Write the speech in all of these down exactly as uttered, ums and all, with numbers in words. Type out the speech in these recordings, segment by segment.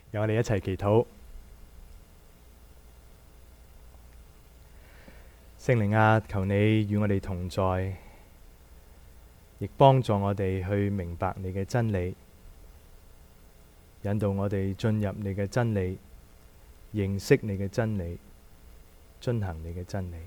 讓我哋一齊祈禱。聖靈啊，求你與我哋同在，亦幫助我哋去明白你嘅真理，引導我哋進入你嘅真理，認識你嘅真理，遵行你嘅真理。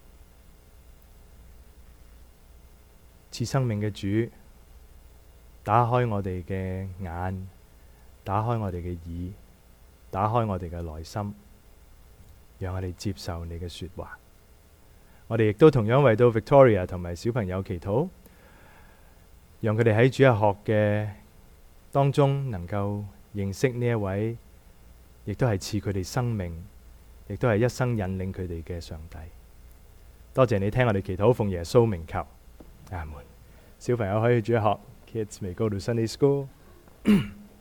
賜生命嘅主，打開我哋嘅眼，打開我哋嘅耳，打開我哋嘅內心，讓我哋接受你嘅說話。我哋亦都同樣為到 Victoria 同埋小朋友祈禱，讓佢哋喺主日學嘅當中能夠認識呢一位，亦都係賜佢哋生命，亦都係一生引領佢哋嘅上帝。多謝你聽我哋祈禱，奉耶穌名求，阿門。小朋友可以主日學 ，Kids may go to Sunday school。弟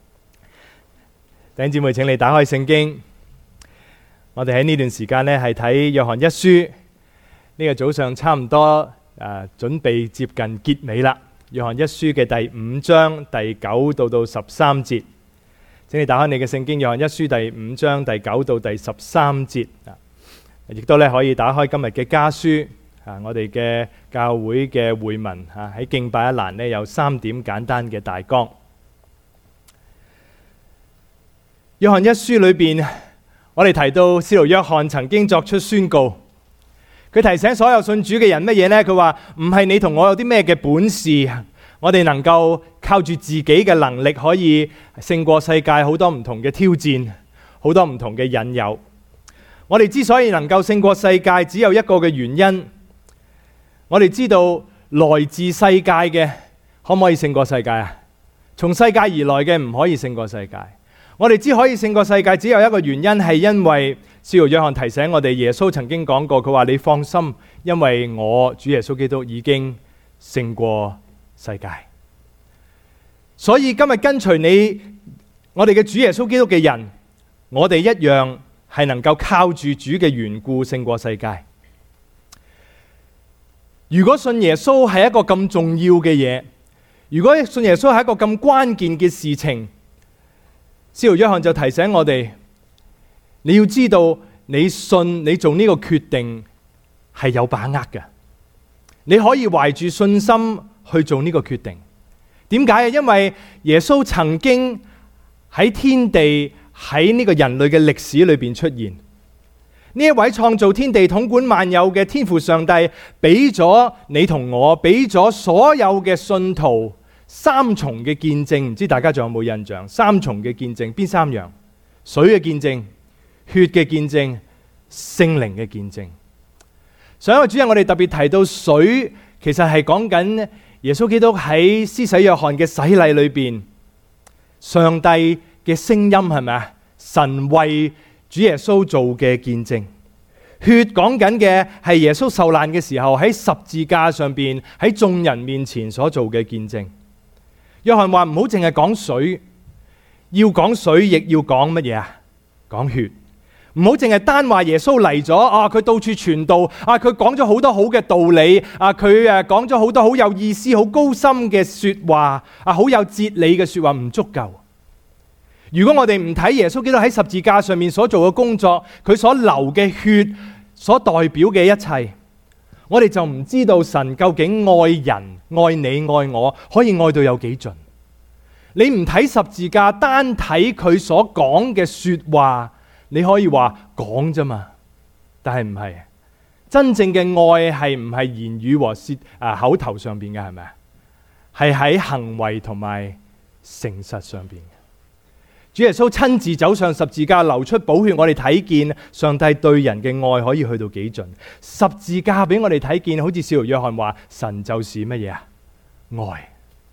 兄姊妹，請你打開聖經。我哋喺呢段時間呢係睇約翰一書。呢個早上差唔多誒、啊，準備接近結尾啦。約翰一書嘅第五章第九到到十三節，請你打開你嘅聖經。約翰一書第五章第九到第十三節啊，亦都咧可以打開今日嘅家書啊。我哋嘅教會嘅會文啊，喺敬拜一欄呢有三點簡單嘅大綱。約翰一書裏邊，我哋提到使徒約翰曾經作出宣告。佢提醒所有信主嘅人乜嘢呢？佢話唔係你同我有啲咩嘅本事，我哋能夠靠住自己嘅能力可以勝過世界好多唔同嘅挑戰，好多唔同嘅引誘。我哋之所以能夠勝過世界，只有一個嘅原因。我哋知道來自世界嘅可唔可以勝過世界啊？從世界而來嘅唔可以勝過世界。我哋只可以勝過世界，只有一個原因，係因為使徒約翰提醒我哋，耶穌曾經講過，佢話你放心，因為我主耶穌基督已經勝過世界。所以今日跟隨你，我哋嘅主耶穌基督嘅人，我哋一樣係能夠靠住主嘅緣故勝過世界。如果信耶穌係一個咁重要嘅嘢，如果信耶穌係一個咁關鍵嘅事情，使徒約翰就提醒我哋，你要知道，你信你做呢個決定係有把握嘅。你可以懷住信心去做呢個決定。點解啊？因為耶穌曾經喺天地喺呢個人類嘅歷史裏邊出現。呢一位創造天地、統管萬有嘅天父上帝，俾咗你同我，俾咗所有嘅信徒三重嘅見證，唔知大家仲有冇印象？三重嘅見證，邊三樣？水嘅見證、血嘅見證、聖靈嘅見證。上一個主日我哋特別提到水，其實係講緊耶穌基督喺施洗約翰嘅洗禮裏邊，上帝嘅聲音係咪啊？神為主耶穌做嘅見證。血講緊嘅係耶穌受難嘅時候喺十字架上邊喺眾人面前所做嘅見證。約翰話唔好淨係講水，要講水亦要講乜嘢啊？講血。唔好淨係單話耶穌嚟咗啊，佢到處傳道啊，佢講咗好多好嘅道理啊，佢誒講咗好多好有意思、好高深嘅說話啊，好有哲理嘅說話唔足夠。如果我哋唔睇耶穌基督喺十字架上面所做嘅工作，佢所流嘅血所代表嘅一切，我哋就唔知道神究竟愛人、愛你、愛我，可以愛到有幾盡。你唔睇十字架，單睇佢所講嘅說話，你可以話講啫嘛，但係唔係。真正嘅愛係唔係言語和舌啊口頭上邊嘅，係咪啊？係喺行為同埋誠實上邊。主耶穌親自走上十字架，流出寶血，我哋睇見上帝對人嘅愛可以去到幾盡。十字架俾我哋睇見，好似使徒約翰話，神就是乜嘢啊？愛。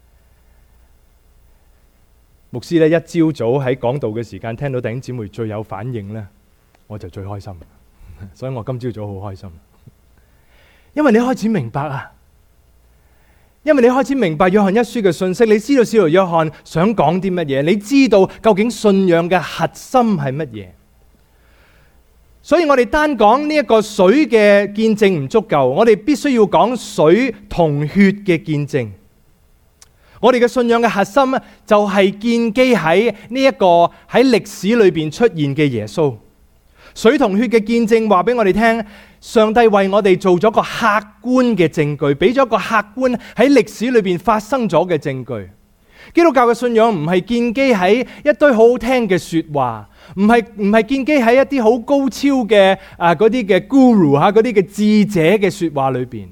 牧師咧一朝早喺講道嘅時間，聽到弟兄姊妹最有反應咧，我就最開心。所以我今朝早好開心，因為你開始明白啊。因為你開始明白約翰一書嘅信息，你知道使徒約翰想講啲乜嘢，你知道究竟信仰嘅核心係乜嘢。所以我哋單講呢一個水嘅見證唔足夠，我哋必須要講水同血嘅見證。 我哋嘅信仰嘅核心就係建基喺呢一個喺歷史裏邊出現嘅耶穌。水同血嘅見證話俾我哋聽，上帝為我哋做咗個客觀嘅證據，俾咗個客觀喺歷史裏邊發生咗嘅證據。基督教嘅信仰唔係建基喺一堆好好聽嘅說話，唔係唔係建基喺一啲好高超嘅啊嗰啲嘅 guru 吓嗰啲嘅智者嘅說話裏邊。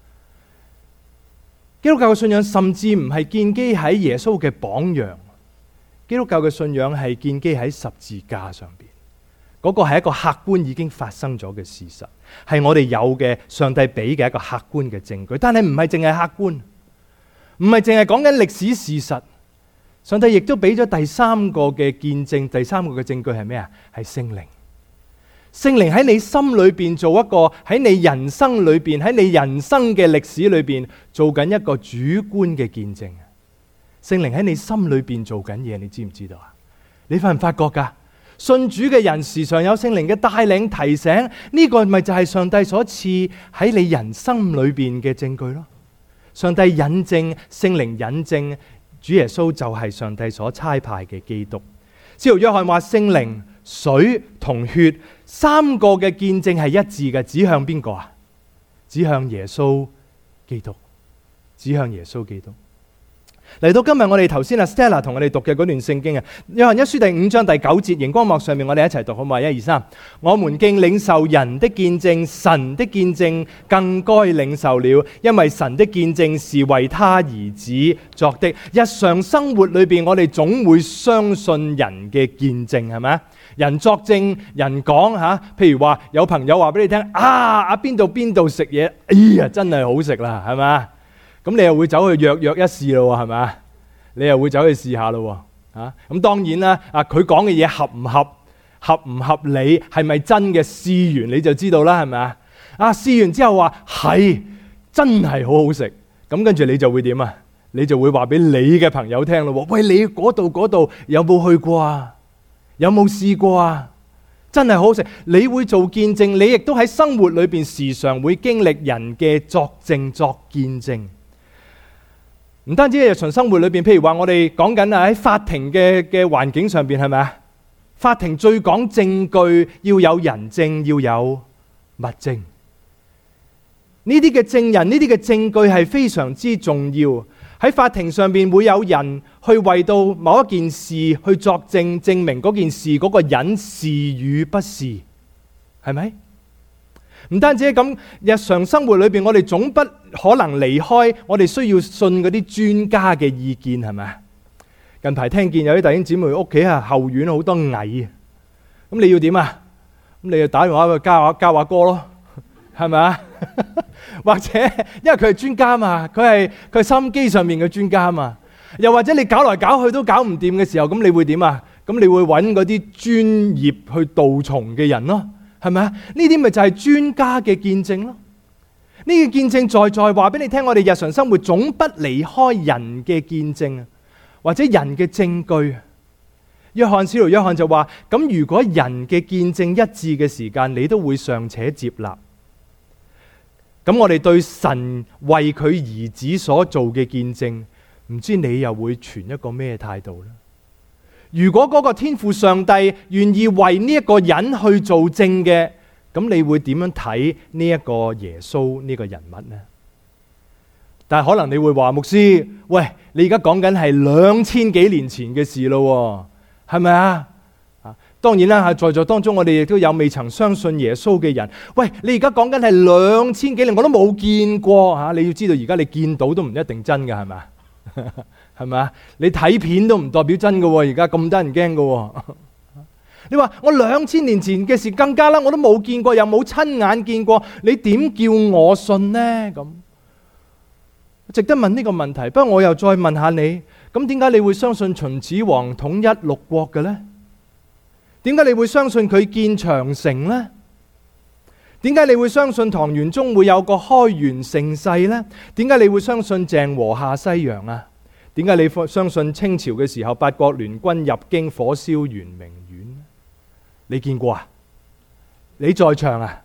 基督教嘅信仰甚至唔係建基喺耶穌嘅榜樣，基督教嘅信仰係建基喺十字架上邊。嗰個係一個客觀已經發生咗嘅事實，係我哋有嘅上帝俾嘅一個客觀嘅證據。但係唔係淨係客觀，唔係淨係講緊歷史事實。上帝亦都俾咗第三個嘅見證，第三個嘅證據係咩啊？係聖靈。聖靈喺你心裏邊做一個，喺你人生裏邊，喺你人生嘅歷史裏邊做緊一個主觀嘅見證。聖靈喺你心裏邊做緊嘢，你知唔知道啊？你發唔發覺噶？信主嘅人時常有聖靈嘅帶領提醒，呢個咪就係上帝所賜喺你人生裏邊嘅證據咯。上帝引證，聖靈引證。主耶穌就係上帝所差派嘅基督。使徒約翰話聖靈、水同血三個嘅見證係一致嘅，指向邊個啊？指向耶穌基督，指向耶穌基督。嚟到今日我哋頭先阿 Stella 同我哋讀嘅嗰段聖經啊，約翰一書第五章第九節，熒光幕上面我哋一齊讀好嘛？一二三，我們既領受人的見證，神的見證更該領受了，因為神的見證是為他兒子作的。日常生活裏邊，我哋總會相信人嘅見證，係咪？人作證，人講吓，譬如話有朋友話俾你聽啊，啊邊度邊度食嘢，哎呀真係好食啦，係咪？咁你又會走去躍躍一試咯，係咪？你又會走去試下咯，啊！咁當然啦，啊佢講嘅嘢合唔合、合唔合理，係咪真嘅？試完你就知道啦，係咪啊？啊試完之後話係真係好好食，咁跟住你就會點啊？你就會話俾你嘅朋友聽咯。喂，你嗰度嗰度有冇去過啊？有冇試過啊？真係好好食，你會做見證，你亦都喺生活裏邊時常會經歷人嘅作證作見證。唔單止喺日常生活裏邊，譬如話我哋講緊啊喺法庭嘅嘅環境上邊，係咪啊？法庭最講證據，要有人證，要有物證。呢啲嘅證人，呢啲嘅證據係非常之重要。喺法庭上邊會有人去為到某一件事去作證，證明嗰件事嗰個人是與不是，係咪？唔單止係咁，日常生活裏邊，我哋總不可能離開我哋需要信嗰啲專家嘅意見，係咪？近排聽見有啲弟兄姊妹屋企啊後院好多蟻，咁你要點啊？咁你就打電話去交下交下歌咯，係咪啊？或者因為佢係專家嘛，佢係佢係收音機上面嘅專家嘛。又或者你搞來搞去都搞唔掂嘅時候，咁你會點啊？咁你會揾嗰啲專業去杜蟲嘅人咯。係咪啊？呢啲咪就係專家嘅見證咯？呢個見證在在話俾你聽，我哋日常生活總不離開人嘅見證啊，或者人嘅證據。約翰使徒約翰就話：咁如果人嘅見證一致嘅時間，你都會尚且接納。咁我哋對神為佢兒子所做嘅見證，唔知你又會存一個咩態度呢？如果嗰個天父上帝願意為呢一個人去做證嘅，咁你會點樣睇呢一個耶穌呢個人物呢？但係可能你會話，牧師，喂，你而家講緊係兩千幾年前嘅事咯，係咪啊？當然啦，在座當中我哋亦都有未曾相信耶穌嘅人。喂，你而家講緊係兩千幾年，我都冇見過吓。你要知道，而家你見到都唔一定真嘅，係咪？係咪啊？你睇片都唔代表真嘅，而家咁得人驚嘅。你話我兩千年前嘅事更加啦，我都冇見過，又冇親眼見過，你點叫我信呢？咁值得問呢個問題。不過我又再問下你，咁點解你會相信秦始皇統一六國嘅呢？點解你會相信佢建長城呢？點解你會相信唐玄宗會有個開元盛世呢？點解你會相信鄭和下西洋啊？點解你相信清朝嘅時候八國聯軍入京火燒圓明園？你見過啊？你在場啊？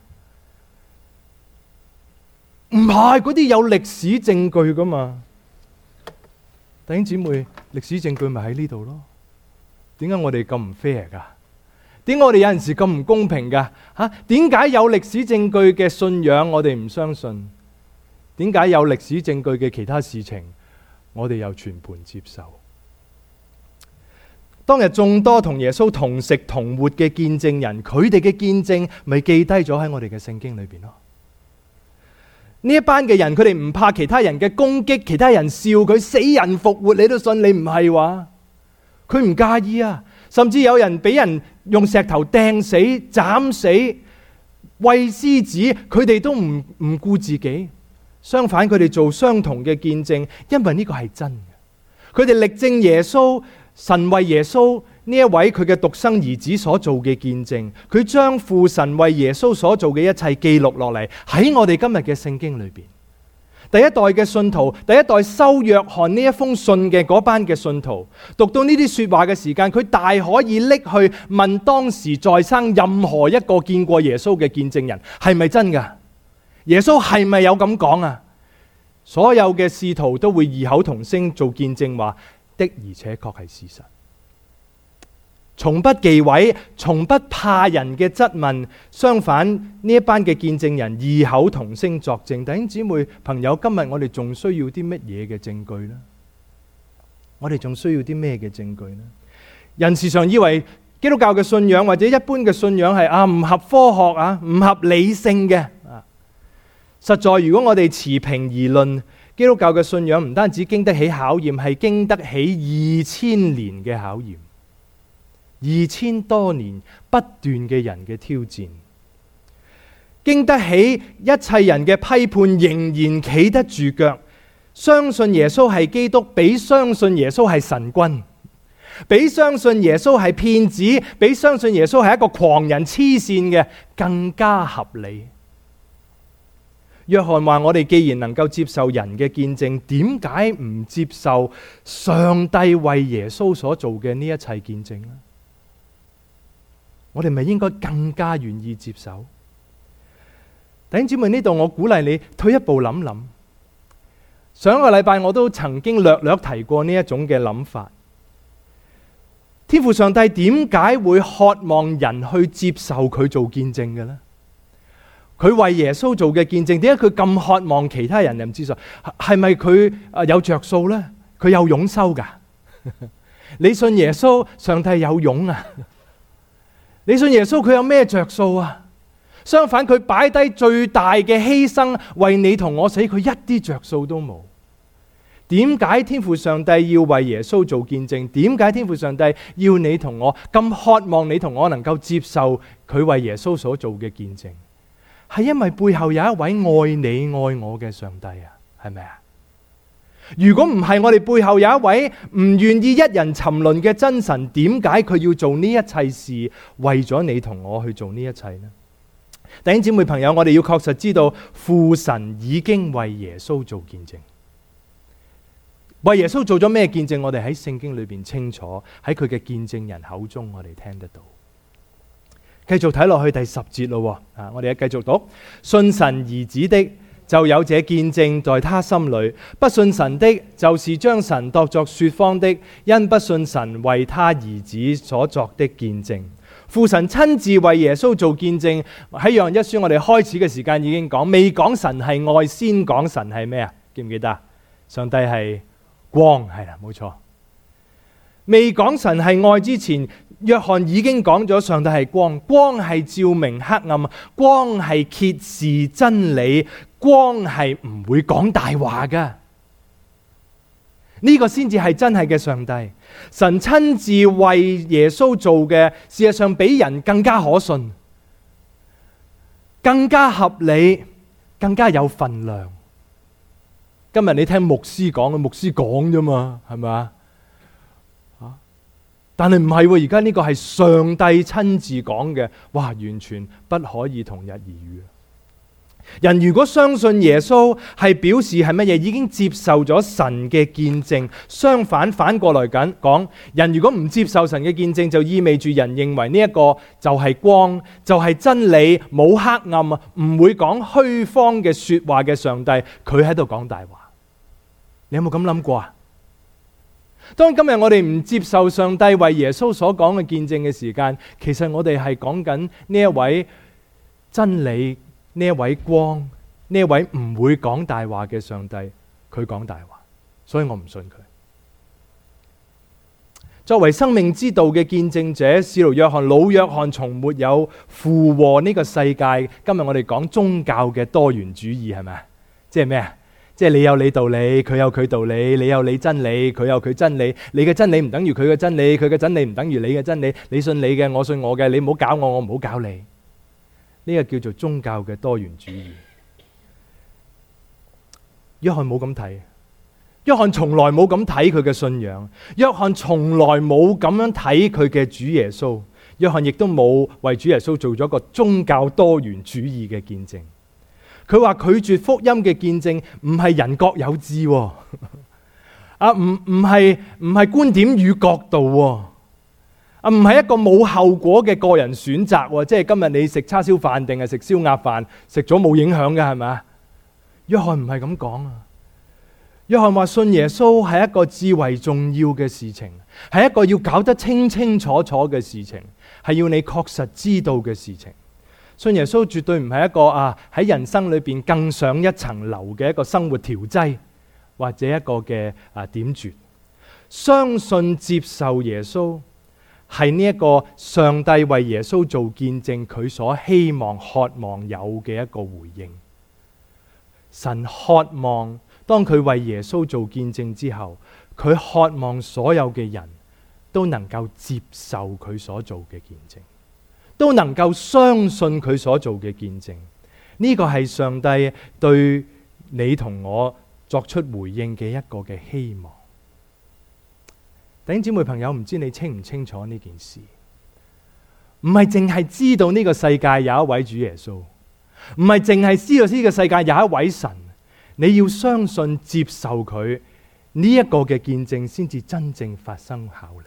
唔係，嗰啲有歷史證據噶嘛？ 弟兄姊妹，歷史證據咪喺呢度咯？點解我哋咁唔 fair 噶？點解我哋有陣時咁唔公平噶？吓，點解有歷史證據嘅信仰我哋唔相信？點解有歷史證據嘅其他事情我哋又全盤接受？當日眾多同耶穌同食同活嘅見證人，佢哋嘅見證咪記低咗喺我哋嘅聖經裏邊咯？呢一班嘅人，佢哋唔怕其他人嘅攻擊，其他人笑佢死人復活，你都信？你唔係話佢唔介意啊？甚至有人俾人用石頭掟死、斬死、餵獅子，佢哋都唔唔顧自己。相反，佢哋做相同嘅見證，因為呢個係真嘅。佢哋力證耶穌，神為耶穌呢一位佢嘅獨生兒子所做嘅見證，佢將父神為耶穌所做嘅一切記錄落嚟喺我哋今日嘅聖經裏邊。第一代嘅信徒，第一代收約翰呢一封信嘅嗰班嘅信徒，讀到呢啲說話嘅時間，佢大可以拎去問當時在生任何一個見過耶穌嘅見證人，係咪真噶？耶穌係咪有咁講啊？所有嘅使徒都會異口同聲做見證話，的而且確係事實。從不忌諱，從不怕人嘅質問，相反呢一班嘅見證人異口同聲作證。弟兄姊妹朋友，今日我哋仲需要啲乜嘢嘅證據呢？我哋仲需要啲咩嘅證據呢？人時常以為基督教嘅信仰或者一般嘅信仰係啊唔合科學啊，唔合理性嘅啊。實在如果我哋持平而論，基督教嘅信仰唔單止經得起考驗，係經得起二千年嘅考驗。二千多年不斷嘅人嘅挑戰，經得起一切人嘅批判，仍然企得住腳。相信耶穌係基督，比相信耶穌係神君，比相信耶穌係騙子，比相信耶穌係一個狂人黐線嘅更加合理。約翰話：我哋既然能夠接受人嘅見證，點解唔接受上帝為耶穌所做嘅呢一切見證呢？我哋咪應該更加願意接受？弟兄姊妹，呢度我鼓勵你退一步諗諗。上一個禮拜我都曾經略略提過呢一種嘅諗法。天父上帝點解會渴望人去接受佢做見證嘅呢？佢為耶穌做嘅見證，點解佢咁渴望其他人又唔接受？係咪佢有着數呢？佢有佣收噶？你信耶穌，上帝有佣啊？你信耶穌，佢有咩着數啊？相反，佢擺低最大嘅犧牲為你同我死，佢一啲着數都冇。點解天父上帝要為耶穌做見證？點解天父上帝要你同我咁渴望你同我能夠接受佢為耶穌所做嘅見證？係因為背後有一位愛你愛我嘅上帝啊，係咪啊？如果唔係，我哋背後有一位唔願意一人沉淪嘅真神，點解佢要做呢一切事，為咗你同我去做呢一切呢？弟兄姊妹朋友，我哋要確實知道父神已經為耶穌做見證。為耶穌做咗咩見證？我哋喺聖經裏邊清楚，喺佢嘅見證人口中我哋聽得到。繼續睇落去第十節咯，啊，我哋繼續讀：信神兒子的，就有這見證在他心裏；不信神的，就是將神當作說謊的，因不信神為他兒子所作的見證。父神親自為耶穌做見證。喺約翰一書我哋開始嘅時間已經講，未講神係愛，先講神係咩啊？記唔記得？上帝係光，係啦，冇錯。未講神係愛之前，約翰已經講咗上帝係光，光係照明黑暗，光係揭示真理，光係唔會講大話噶。呢個先至係真係嘅上帝。神親自為耶穌做嘅，事實上比人更加可信，更加合理，更加有分量。今日你聽牧師講嘅，牧師講啫嘛，係咪啊？但係唔係，而家呢個係上帝親自講嘅，哇，完全不可以同日而語。人如果相信耶穌，係表示係乜嘢？已經接受咗神嘅見證。相反，反過來緊講，人如果唔接受神嘅見證，就意味住人認為呢一個就係光，就係真理，冇黑暗啊，唔會講虛謊嘅說話嘅上帝，佢喺度講大話。你有冇咁諗過啊？ 當今日我哋唔接受上帝為耶穌所講嘅見證嘅時間，其實我哋係講緊呢一位真理、呢一位光、呢一位唔會講大話嘅上帝，佢講大話，所以我唔信佢。作為生命之道嘅見證者，使徒約翰、老約翰從沒有附和呢個世界。今日我哋講宗教嘅多元主義，係咪啊？即係咩啊？即係你有你道理，佢有佢道理，你有你真理，佢有佢真理。你嘅真理唔等於佢嘅真理，佢嘅真理唔等於你嘅真理。你信你嘅，我信我嘅，你唔好搞我，我唔好搞你。呢個叫做宗教嘅多元主義。約翰冇咁睇。約翰從來冇咁睇佢嘅信仰，約翰從來冇咁樣睇佢嘅主耶穌，約翰亦都冇為主耶穌做咗個宗教多元主義嘅見證。佢話拒絕福音嘅見證唔係人各有志，啊唔唔係唔係觀點與角度，啊唔係一個冇後果嘅個人選擇，即係今日你食叉燒飯定係食燒鴨飯，食咗冇影響嘅係咪？約翰唔係咁講啊。約翰話信耶穌係一個至為重要嘅事情，係一個要搞得清清楚楚嘅事情，係要你確實知道嘅事情。信耶穌絕對唔係一個啊喺人生裏邊更上一層樓嘅一個生活調劑，或者一個嘅啊點綴。相信接受耶穌係呢一個上帝為耶穌做見證，佢所希望渴望有嘅一個回應。神渴望。當佢為耶穌做見證之後，佢渴望所有嘅人都能夠接受佢所做嘅見證，都能夠相信佢所做嘅見證。呢個係上帝對你同我作出回應嘅一個嘅希望。弟兄姊妹朋友，唔知你清唔清楚呢件事？唔係淨係知道呢個世界有一位主耶穌，唔係淨係知道呢個世界有一位神。你要相信接受佢呢一個嘅見證，先至真正發生效力。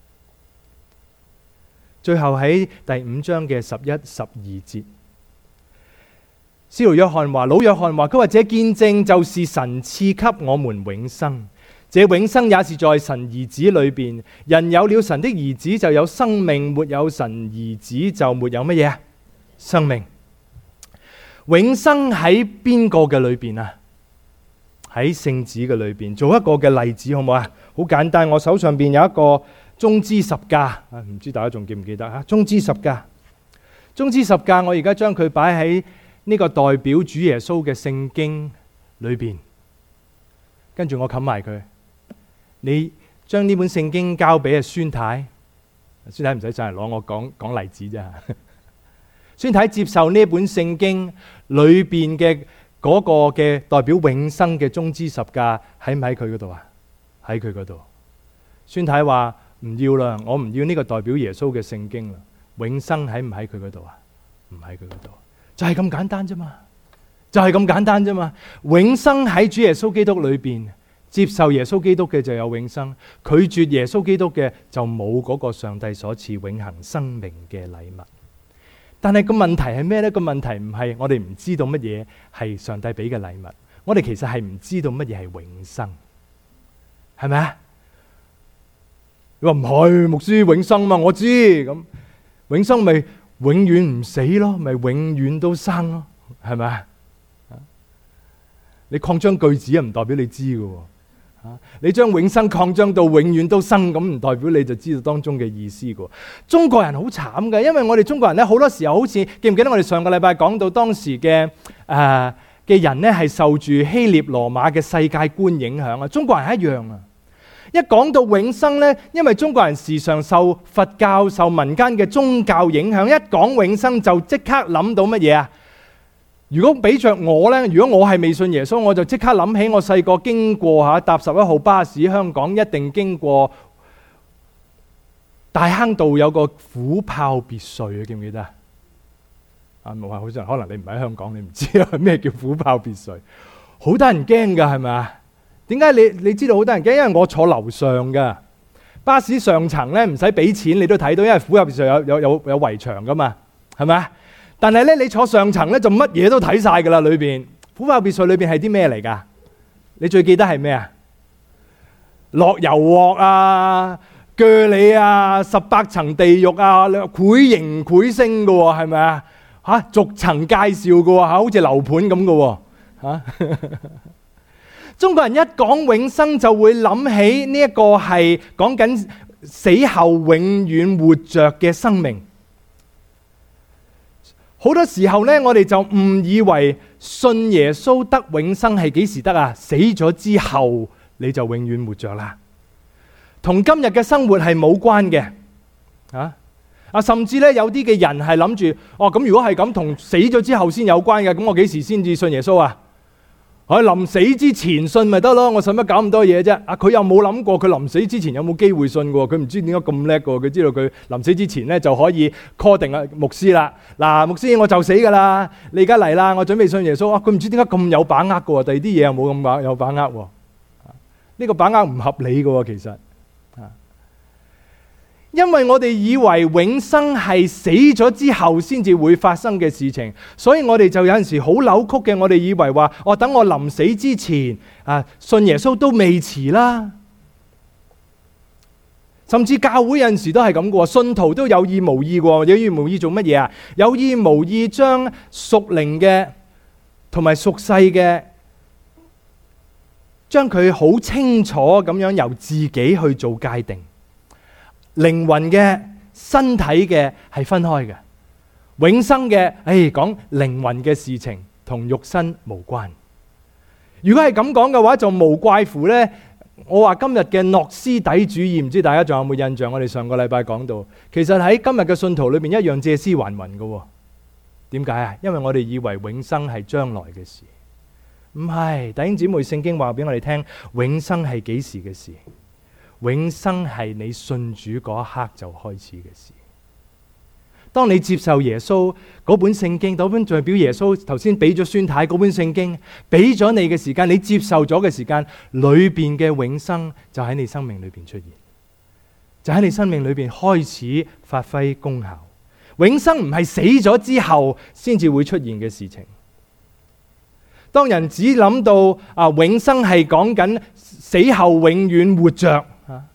最後喺第五章嘅十一、十二節，使徒約翰話，老約翰話，佢話這見證就是神賜給我們永生，這永生也是在神兒子裏邊。人有了神的兒子就有生命，沒有神兒子就沒有乜嘢？生命。永生喺邊個嘅裏邊啊？喺聖子嘅裏邊，做一個嘅例子好唔好啊？好簡單，我手上邊有一個棕枝十架，唔知大家仲記唔記得啊？棕枝十架，棕枝十架，我而家將佢擺喺呢個代表主耶穌嘅聖經裏邊，跟住我冚埋佢。你將呢本聖經交俾阿孫太，孫太唔使上嚟攞，我講講例子啫。孫太接受呢本聖經裏邊嘅。嗰個嘅代表永生嘅棕枝十架喺唔喺佢嗰度啊？喺佢嗰度。孫太話唔要啦，我唔要呢個代表耶穌嘅聖經啦。永生喺唔喺佢嗰度啊？唔喺佢嗰度，就係咁簡單啫嘛，就係咁簡單啫嘛。永生喺主耶穌基督裏邊，接受耶穌基督嘅就有永生，拒絕耶穌基督嘅就冇嗰個上帝所賜永恆生命嘅禮物。但係個問題係咩呢？個問題唔係我哋唔知道乜嘢係上帝俾嘅禮物，我哋其實係唔知道乜嘢係永生，係咪啊？你話唔係，牧師，永生嘛，我知，咁永生咪永遠唔死咯，咪永遠都生咯，係咪啊？你擴張句子啊，唔代表你知㗎喎。你將永生擴張到永遠都生，咁唔代表你就知道當中嘅意思㗎。中國人好慘嘅，因為我哋中國人咧好多時候好似記唔記得我哋上個禮拜講到當時嘅誒嘅人咧係受住希臘羅馬嘅世界觀影響啊，中國人一樣啊。一講到永生咧，因為中國人時常受佛教、受民間嘅宗教影響，一講永生就即刻諗到乜嘢啊？如果俾着我呢，如果我係未信耶穌，我就即刻諗起我細個經過嚇搭十一號巴士，香港一定經過大坑道有個虎豹別墅啊，記唔記得啊？啊，冇話好多人可能你唔喺香港，你唔知啊咩叫虎豹別墅，好多人驚噶，係咪啊？點解你你知道好多人驚？因為我坐樓上噶，巴士上層呢唔使俾錢你都睇到，因為虎豹別墅有有有有圍牆噶嘛，係咪啊？但係咧，你坐上層咧就乜嘢都睇晒噶啦，裏邊虎豹別墅裏邊係啲咩嚟噶？你最記得係咩啊？ 落油鑊啊、鋸你啊、十八層地獄啊，繪形繪聲嘅喎，係咪啊？嚇，逐層介紹嘅喎，好似樓盤咁嘅喎，嚇。中國人一講永生就會諗起呢一個係講緊死後永遠活着嘅生命。好多時候呢，我哋就誤以為信耶穌得永生係幾時得啊？死咗之後你就永遠活着啦，同今日嘅生活係冇關嘅。啊啊，甚至呢，有啲嘅人係諗住，哦咁如果係咁，同死咗之後先有關嘅，咁我幾時先至信耶穌啊？喺臨死之前信咪得咯，我使乜搞咁多嘢啫？啊，佢又冇諗過佢臨死之前有冇機會信嘅喎，佢唔知點解咁叻嘅喎，佢知道佢臨死之前咧就可以 call 定啊牧師啦。嗱，牧師我就死㗎啦，你而家嚟啦，我準備信耶穌啊！佢唔知點解咁有把握嘅喎，第二啲嘢又冇咁把有把握喎。呢個把握唔合理嘅喎，其實。因為我哋以為永生係死咗之後先至會發生嘅事情，所以我哋就有陣時好扭曲嘅。我哋以為話，我等我臨死之前啊，信耶穌都未遲啦。甚至教會有陣時都係咁嘅，信徒都有意無意嘅，有意無意做乜嘢啊？有意無意將屬靈嘅同埋屬世嘅，將佢好清楚咁樣由自己去做界定。靈魂嘅、身體嘅係分開嘅，永生嘅，誒講靈魂嘅事情同肉身無關。如果係咁講嘅話，就無怪乎呢。我話今日嘅諾斯底主義，唔知大家仲有冇印象？我哋上個禮拜講到，其實喺今日嘅信徒裏面一樣借屍還魂嘅。點解啊？因為我哋以為永生係將來嘅事，唔係。弟兄姊妹，聖經話俾我哋聽，永生係幾時嘅事？永生係你信主嗰一刻就開始嘅事。當你接受耶穌嗰本聖經，嗰本代表耶穌頭先俾咗孫太嗰本聖經，俾咗你嘅時間，你接受咗嘅時間，裏邊嘅永生就喺你生命裏邊出現，就喺你生命裏邊開始發揮功效。永生唔係死咗之後先至會出現嘅事情。當人只諗到啊永生係講緊死後永遠活着。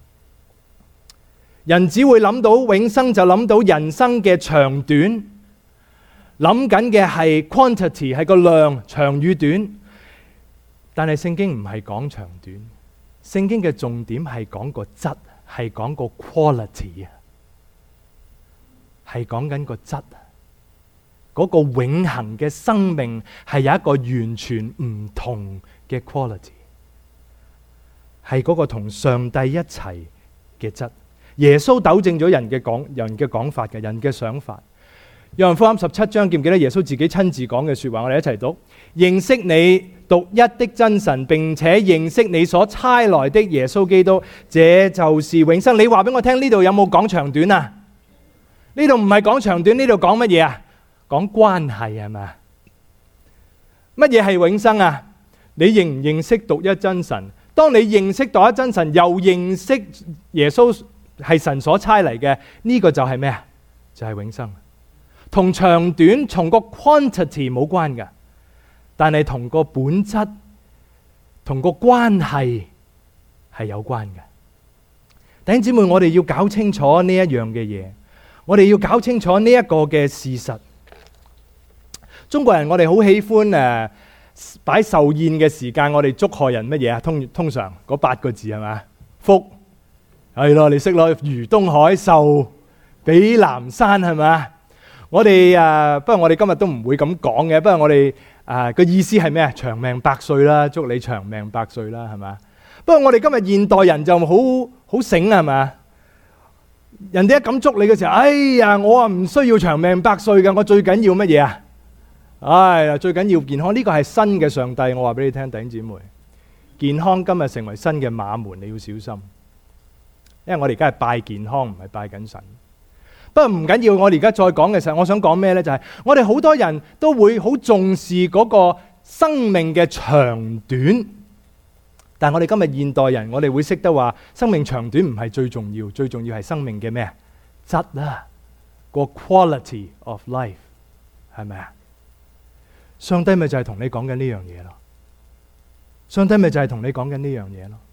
人只會諗到永生，就諗到人生嘅長短，諗緊嘅係 quantity， 係個量，長與短。但係聖經唔係講長短，聖經嘅重點係講個質，係講個 quality 啊，係講緊個質。嗰個永恆嘅生命係有一個完全唔同嘅 quality， 係嗰個同上帝一齊嘅質。耶穌糾正咗人嘅講人嘅講法嘅人嘅想法。約翰福音十七章，記唔記得耶穌自己親自講嘅說話？我哋一齊讀：認識你獨一的真神，並且認識你所差來的耶穌基督，這就是永生。你話俾我聽，呢度有冇講長短啊？呢度唔係講長短，呢度講乜嘢啊？講關係係咪？乜嘢係永生啊？你認唔認識獨一真神？當你認識獨一真神，又認識耶穌係神所差嚟嘅，呢個就係咩啊？就係永生，同長短、從個 quantity 冇關嘅，但係同個本質、同個關係係有關嘅。弟兄姊妹，我哋要搞清楚呢一樣嘅嘢，我哋要搞清楚呢一個嘅事實。中國人我哋好喜歡誒擺壽宴嘅時間，我哋祝賀人乜嘢啊？通通常嗰八個字係咪？福。係咯，你識咯，如東海壽比南山係咪？我哋誒，不過我哋今日都唔會咁講嘅。不過我哋誒個意思係咩啊？長命百歲啦，祝你長命百歲啦，係咪？不過我哋今日現代人就好好醒係咪？人哋一咁祝你嘅時候，哎呀，我啊唔需要長命百歲嘅，我最緊要乜嘢啊？哎呀，最緊要健康。呢個係新嘅上帝，我話俾你聽，弟兄姊妹，健康今日成為新嘅馬門，你要小心。因為我哋而家係拜健康，唔係拜緊神。不過唔緊要，我哋而家再講嘅時候，我想講咩呢？就係我哋好多人都會好重視嗰個生命嘅長短，但係我哋今日現代人，我哋會識得話生命長短唔係最重要，最重要係生命嘅咩啊？質啊，個 quality of life 係咪啊？上帝咪就係同你講緊呢樣嘢咯。上帝咪就係同你講緊呢樣嘢咯。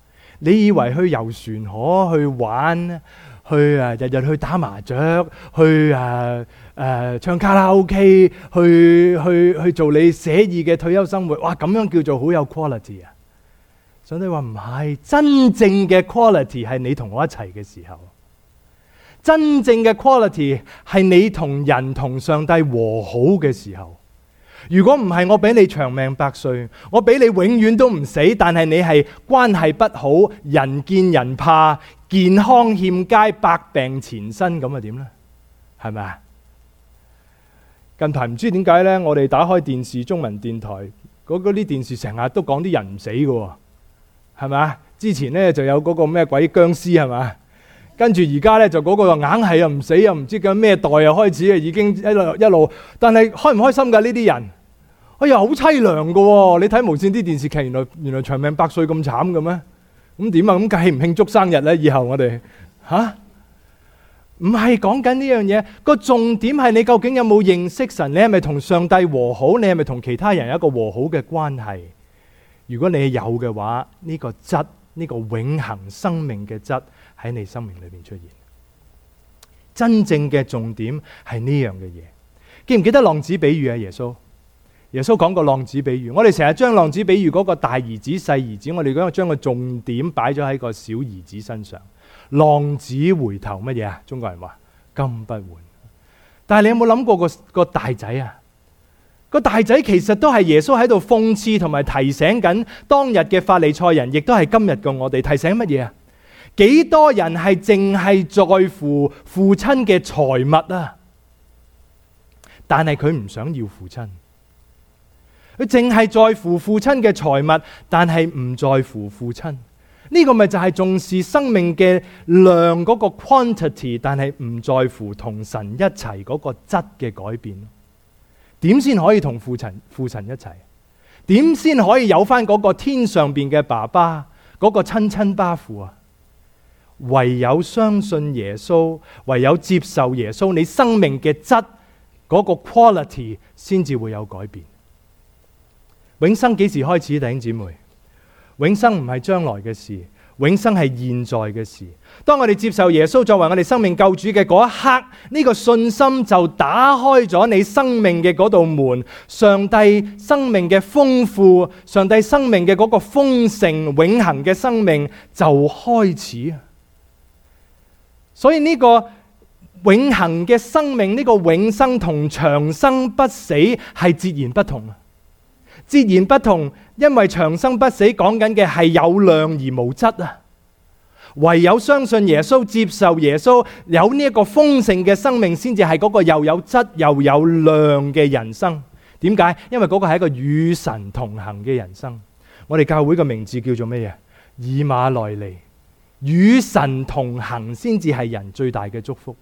你以為去遊船河去玩，去啊日日去打麻雀，去啊誒唱卡拉 OK， 去去去做你寫意嘅退休生活，哇咁樣叫做好有 quality 啊！上帝話唔係，真正嘅 quality 係你同我一齊嘅時候，真正嘅 quality 係你同人同上帝和好嘅時候。如果唔係，我俾你長命百歲，我俾你永遠都唔死，但係你係關係不好，人見人怕，健康欠佳，百病纏身，咁啊點呢？係咪啊？近排唔知點解呢，我哋打開電視中文電台嗰嗰啲電視成日都講啲人唔死嘅，係咪啊？之前呢就有嗰個咩鬼僵屍係咪？跟住而家咧就嗰個硬係又唔死又唔知叫咩代又開始啊，已經一路一路，但係開唔開心㗎呢啲人？哎呀，好凄涼㗎喎！你睇無線啲電視劇，原來原來長命百歲咁慘嘅咩？咁點啊？咁慶唔慶祝生日咧？以後我哋吓？唔係講緊呢樣嘢，個重點係你究竟有冇認識神？你係咪同上帝和好？你係咪同其他人有一個和好嘅關係？如果你有嘅話，呢個質，呢個永恆生命嘅質喺你生命裏邊出現。真正嘅重點係呢樣嘅嘢。記唔記得浪子比喻啊？耶穌耶穌講過浪子比喻。我哋成日將浪子比喻嗰個大兒子細兒子，我哋講將個重點擺咗喺個小兒子身上。浪子回頭乜嘢啊？中國人話金不換。但係你有冇諗過個個大仔啊？個大仔其實都係耶穌喺度諷刺同埋提醒緊當日嘅法利賽人，亦都係今日嘅我哋。提醒乜嘢啊？幾多人係淨係在乎父親嘅財物啊？但係佢唔想要父親。佢淨係在乎父親嘅財物，但係唔在乎父親。呢個咪就係重視生命嘅量嗰個 quantity， 但係唔在乎同神一齊嗰個質嘅改變。點先可以同父神父神一齊？點先可以有翻嗰個天上邊嘅爸爸嗰個親親巴父啊？唯有相信耶穌，唯有接受耶穌，你生命嘅質嗰個 quality 先至會有改變。永生幾時開始？弟兄姊妹，永生唔係將來嘅事，永生係現在嘅事。當我哋接受耶穌作為我哋生命救主嘅嗰一刻，呢個信心就打開咗你生命嘅嗰道門，上帝生命嘅豐富，上帝生命嘅嗰個豐盛，永恆嘅生命就開始。所以呢個永恆嘅生命，呢個永生同長生不死係截然不同啊！截然不同，因為長生不死講緊嘅係有量而無質啊！唯有相信耶穌，接受耶穌，有呢一個豐盛嘅生命，先至係嗰個又有質又有量嘅人生。點解？因為嗰個係一個與神同行嘅人生。我哋教會嘅名字叫做咩嘢？以馬內利，與神同行先至係人最大嘅祝福。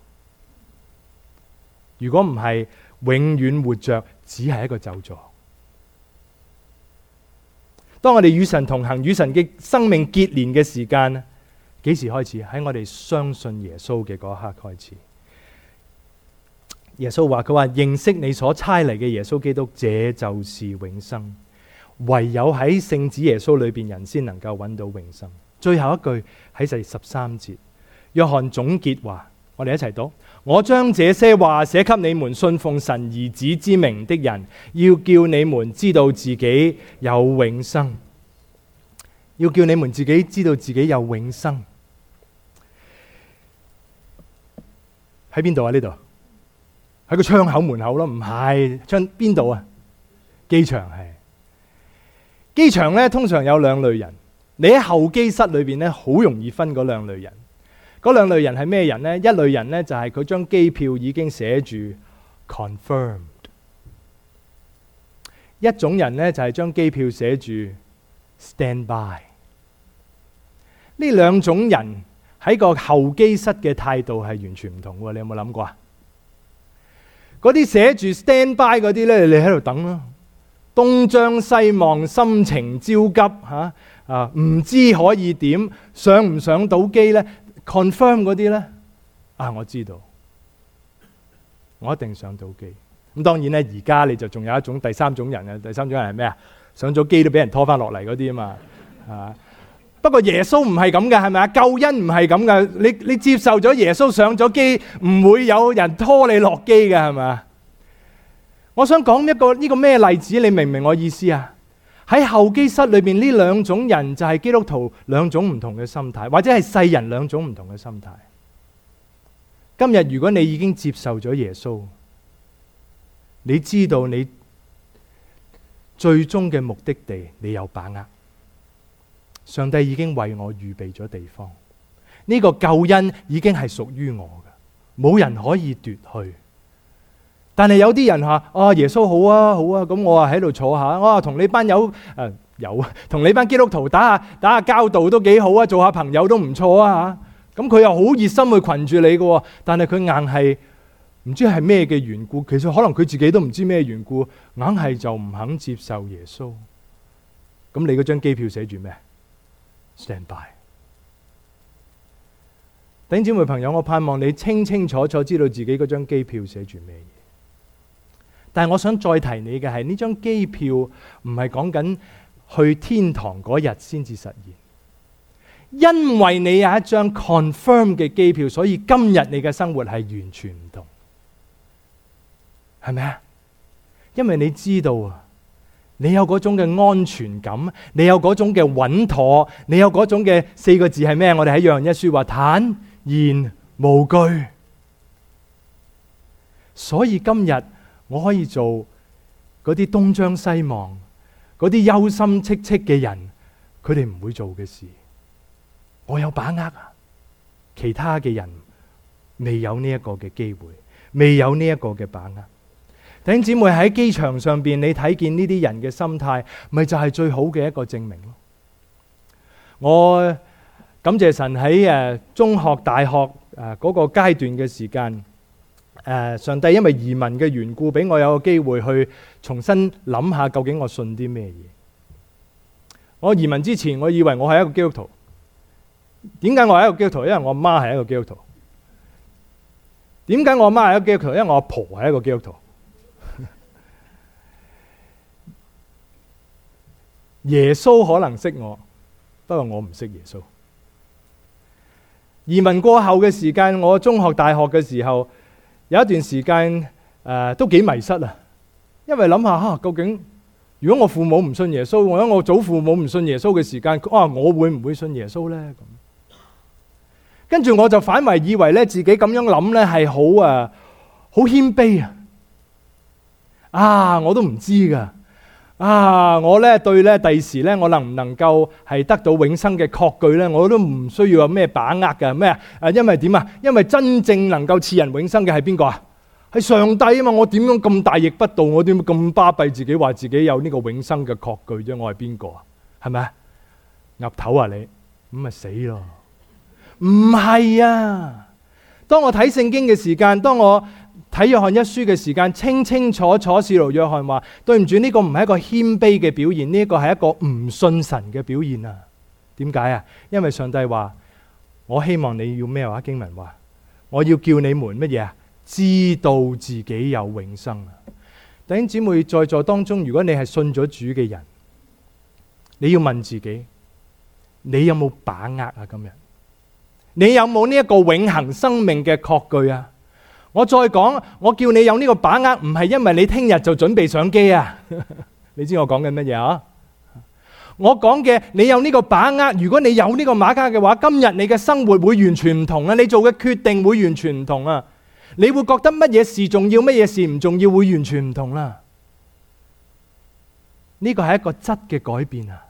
如果唔係，永遠活着只係一個咒詛。當我哋與神同行，與神嘅生命結連嘅時間，幾時開始？喺我哋相信耶穌嘅嗰一刻開始。耶穌話：佢話認識你所差嚟嘅耶穌基督，這就是永生。唯有喺聖子耶穌裏邊，人先能夠揾到永生。最後一句喺第十三節，約翰總結話：我哋一齊讀。我將這些話寫給你們信奉神兒子之名的人，要叫你們知道自己有永生。要叫你們自己知道自己有永生。喺邊度啊？呢度喺個窗口門口咯，唔係窗邊度啊？機場係。機場咧，通常有兩類人。你喺候機室裏邊咧，好容易分嗰兩類人。嗰兩類人係咩人呢？一類人呢，就係佢張機票已經寫住 confirmed， 一種人呢，就係張機票寫住 stand by。呢兩種人喺個候機室嘅態度係完全唔同喎。你有冇諗過啊？嗰啲寫住 stand by 嗰啲呢，你喺度等咯，東張西望，心情焦急嚇啊，唔知可以點，上唔上到機呢？confirm 嗰啲呢，啊，我知道，我一定上到機。咁當然呢，而家你就仲有一種第三種人啊。第三種人係咩啊？上咗機都俾人拖翻落嚟嗰啲啊嘛，係嘛？ 不過耶穌唔係咁嘅，係咪啊？救恩唔係咁嘅，你你接受咗耶穌上咗機，唔會有人拖你落機嘅，係咪啊？我想講一個呢個咩例子，你明唔明我意思啊？喺候機室裏邊呢兩種人就係基督徒兩種唔同嘅心態，或者係世人兩種唔同嘅心態。今日如果你已經接受咗耶穌，你知道你最終嘅目的地，你有把握。上帝已經為我預備咗地方，呢個救恩已經係屬於我嘅，冇人可以奪去。但係有啲人話：啊，耶穌好啊，好啊，咁我啊喺度坐下，我啊同你班友誒有同你班基督徒打下打下交道都幾好啊，做下朋友都唔錯啊嚇。咁佢又好熱心去群住你嘅，但係佢硬係唔知係咩嘅緣故，其實可能佢自己都唔知咩緣故，硬係就唔肯接受耶穌。咁你嗰張機票寫住咩？Stand by。弟兄姊妹朋友，我盼望你清清楚楚知道自己嗰張機票寫住咩嘢。但係我想再提你嘅係，呢張機票唔係講緊去天堂嗰日先至實現，因為你有一張 confirm 嘅機票，所以今日你嘅生活係完全唔同，係咪啊？因為你知道啊。你有嗰種嘅安全感，你有嗰種嘅穩妥，你有嗰種嘅四個字係咩？我哋喺約翰一書話坦然無懼。所以今日我可以做嗰啲東張西望、嗰啲憂心戚戚嘅人，佢哋唔會做嘅事，我有把握啊！其他嘅人未有呢一個嘅機會，未有呢一個嘅把握。弟兄姊妹，喺機場上邊，你睇見呢啲人嘅心態，咪就係最好嘅一個證明咯。我感謝神喺誒中學、大學誒嗰個階段嘅時間，誒上帝因為移民嘅緣故，俾我有個機會去重新諗下究竟我信啲咩嘢。我移民之前，我以為我係一個基督徒。點解我係一個基督徒？因為我阿媽係一個基督徒。點解我阿媽係一個基督徒？因為我阿婆係一個基督徒。耶穌可能識我，不過我唔識耶穌。移民過後嘅時間，我中學、大學嘅時候，有一段時間誒、呃、都幾迷失啊。因為諗下吓，究竟如果我父母唔信耶穌，或者我祖父母唔信耶穌嘅時間，啊，我會唔會信耶穌呢？咁跟住我就反為以為咧，自己咁樣諗咧係好啊，好謙卑啊。啊，我都唔知噶。啊！我咧對咧第時咧，我能唔能夠係得到永生嘅確據咧？我都唔需要有咩把握嘅咩啊？因為點啊？因為真正能夠賜人永生嘅係邊個啊？係上帝啊嘛！我點樣咁大逆不道？我點樣咁巴閉自己話自己有呢個永生嘅確據啫？我係邊個啊？係咪啊？岌頭啊你，咁咪死咯？唔係啊！當我睇聖經嘅時間，當我睇約翰一書嘅時間，清清楚楚使徒約翰話：對唔住，呢個唔係一個謙卑嘅表現，呢個係一個唔信神嘅表現啊！點解啊？因為上帝話：我希望你要咩話？經文話：我要叫你們乜嘢啊？知道自己有永生啊！弟兄姊妹在座當中，如果你係信咗主嘅人，你要問自己：你有冇把握啊？今日你有冇呢一個永恆生命嘅確據啊？我再講，我叫你有呢個把握，唔係因為你聽日就準備上機啊！你知我講緊乜嘢啊？我講嘅，你有呢個把握，如果你有呢個把握嘅話，今日你嘅生活會完全唔同啊！你做嘅決定會完全唔同啊！你會覺得乜嘢事重要，乜嘢事唔重要，會完全唔同啦。呢個係一個質嘅改變啊！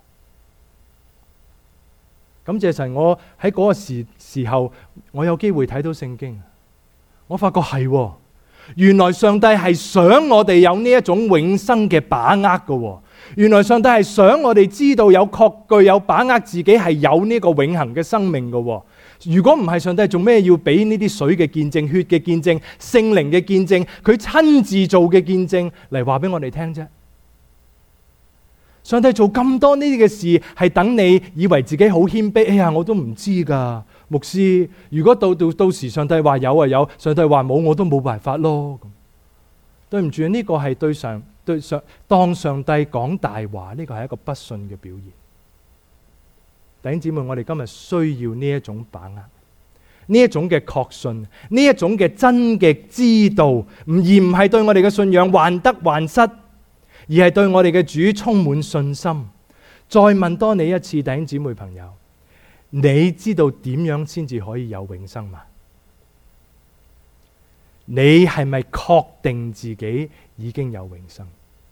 感謝神，我喺嗰個時時候，我有機會睇到聖經。我發覺係，原來上帝係想我哋有呢一種永生嘅把握嘅。原來上帝係想我哋知道有確據、有把握自己係有呢個永恆嘅生命嘅。如果唔係，上帝做咩要俾呢啲水嘅見證、血嘅見證、聖靈嘅見證、佢親自做嘅見證嚟話俾我哋聽啫？上帝做咁多呢啲嘅事，係等你以為自己好謙卑。哎呀，我都唔知噶。牧師，如果到到到時上帝話有啊有，上帝話冇我都冇辦法咯。咁對唔住，呢個係對上對上當上帝講大話，呢個係一個不信嘅表現。 弟兄姊妹，我哋今日需要呢一種把握，呢一種嘅確信，呢一種嘅真嘅知道，唔而唔係對我哋嘅信仰患得患失，而係對我哋嘅主充滿信心。再問多你一次，弟兄姊妹朋友，你知道點樣先至可以有永生嗎？你係咪確定自己已經有永生？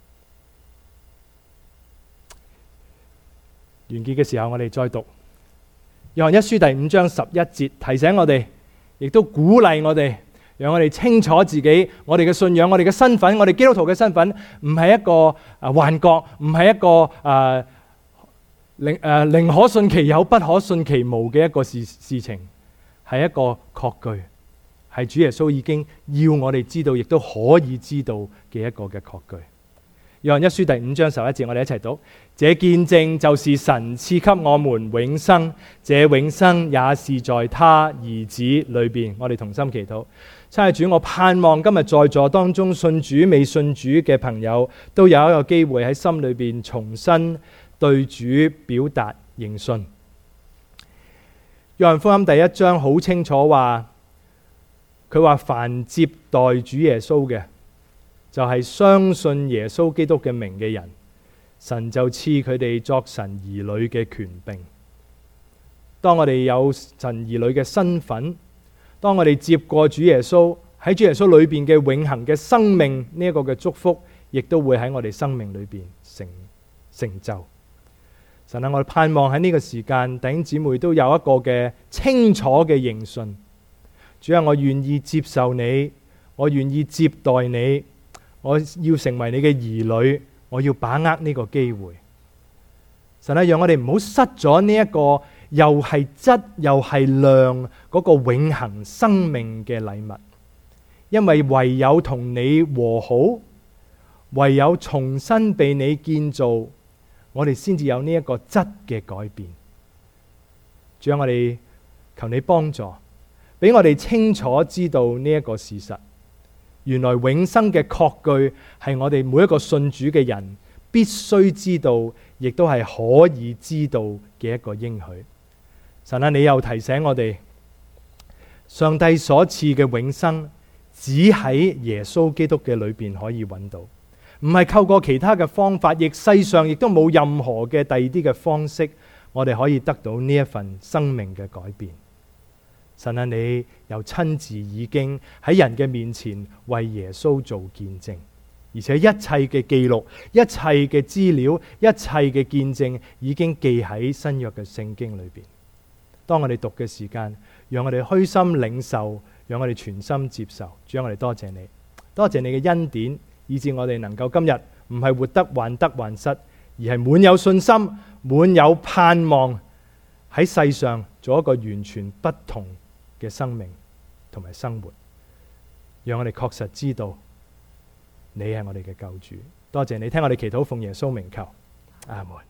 完結嘅時候，我哋再讀約翰一書第五章十一節，提醒我哋，亦都鼓勵我哋，讓我哋清楚自己，我哋嘅信仰，我哋嘅身份，我哋基督徒嘅身份，唔係一個啊幻覺，唔係一個啊寧誒寧可信其有，不可信其無嘅一個事事情，係一個確據，係主耶穌已經要我哋知道，亦都可以知道嘅一個嘅確據。約翰一書第五章十一節，我哋一齊讀：這見證就是神賜給我們永生，這永生也是在他兒子裏邊。我哋同心祈禱，親愛主，我盼望今日在座當中信主未信主嘅朋友，都有一個機會喺心裏邊重新對主表達認信。約翰福音第一章好清楚話，佢話凡接待主耶穌嘅，就係相信耶穌基督嘅名嘅人，神就賜佢哋作神兒女嘅權柄。當我哋有神兒女嘅身份，當我哋接過主耶穌，喺主耶穌裏邊嘅永恆嘅生命呢一個嘅祝福，亦都會喺我哋生命裏邊成成就。神啊，我哋盼望喺呢個時間，弟兄姊妹都有一個嘅清楚嘅認信。主啊，我願意接受你，我願意接待你。我要成為你嘅兒女，我要把握呢個機會。神啊，讓我哋唔好失咗呢一個又係質又係量嗰個永恆生命嘅禮物，因為唯有同你和好，唯有重新被你建造，我哋先至有呢一個質嘅改變。主啊，我哋求你幫助，俾我哋清楚知道呢一個事實。原來永生嘅確據係我哋每一個信主嘅人必須知道，亦都係可以知道嘅一個應許。神啊，你又提醒我哋，上帝所賜嘅永生只喺耶穌基督嘅裏邊可以揾到，唔係透過其他嘅方法，亦世上亦都冇任何嘅第二啲嘅方式，我哋可以得到呢一份生命嘅改變。神啊，你又親自已經喺人嘅面前為耶穌做見證，而且一切嘅記錄、一切嘅資料、一切嘅見證已經記喺新約嘅聖經裏邊。當我哋讀嘅時間，讓我哋虛心領受，讓我哋全心接受。主啊，我哋多謝你，多謝你嘅恩典，以致我哋能夠今日唔係活得患得患失，而係滿有信心、滿有盼望，喺世上做一個完全不同嘅生命同埋生活，讓我哋確實知道你係我哋嘅救主。多謝你聽我哋祈禱，奉耶穌名求，阿門。